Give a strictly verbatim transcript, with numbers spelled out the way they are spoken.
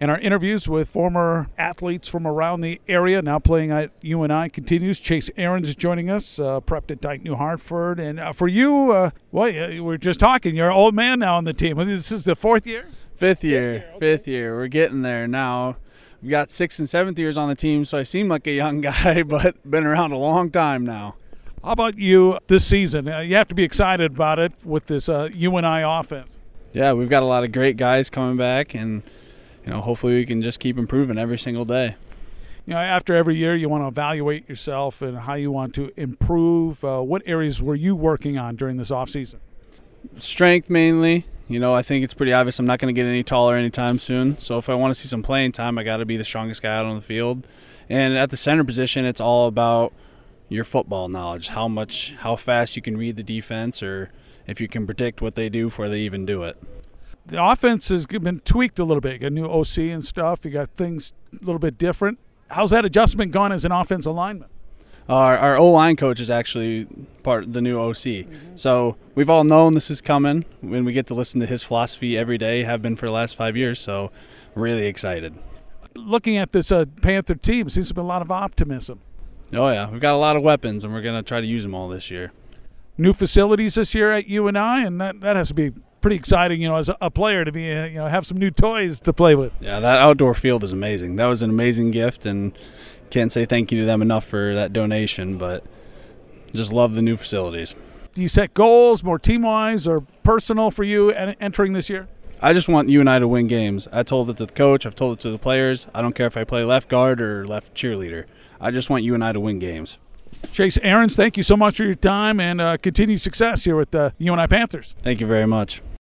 And our interviews with former athletes from around the area now playing at U N I continues. Chase Aarons is joining us, uh, prepped at Dike New Hartford. And uh, for you, uh, well, we we're just talking. You're an old man now on the team. This is the fourth year? Fifth year. Fifth year. Okay. Fifth year. We're getting there now. We've got sixth and seventh years on the team, so I seem like a young guy, but been around a long time now. How about you this season? Uh, you have to be excited about it with this uh, U N I offense. Yeah, we've got a lot of great guys coming back, and you know, hopefully we can just keep improving every single day. You know, after every year, you want to evaluate yourself and how you want to improve. Uh, what areas were you working on during this offseason? Strength mainly. You know, I think it's pretty obvious I'm not going to get any taller anytime soon. So if I want to see some playing time, I got to be the strongest guy out on the field. And at the center position, it's all about your football knowledge, how much, how fast you can read the defense, or if you can predict what they do before they even do it. The offense has been tweaked a little bit. You got a new O C and stuff. You got things a little bit different. How's that adjustment gone as an offensive lineman? Our, our O-line coach is actually part of the new O C. Mm-hmm. So we've all known this is coming when we get to listen to his philosophy every day, have been for the last five years. So really excited. Looking at this uh, Panther team, seems to be a lot of optimism. Oh, yeah. We've got a lot of weapons, and we're going to try to use them all this year. New facilities this year at U N I, and that, that has to be pretty exciting, you know, as a player to be, uh, you know, have some new toys to play with. Yeah, that outdoor field is amazing. That was an amazing gift, and can't say thank you to them enough for that donation, but just love the new facilities. Do you set goals more team-wise or personal for you entering this year? I just want U N I to win games. I told it to the coach. I've told it to the players. I don't care if I play left guard or left cheerleader. I just want U N I to win games. Chase Aarons, thank you so much for your time, and uh, continued success here with the U N I Panthers. Thank you very much.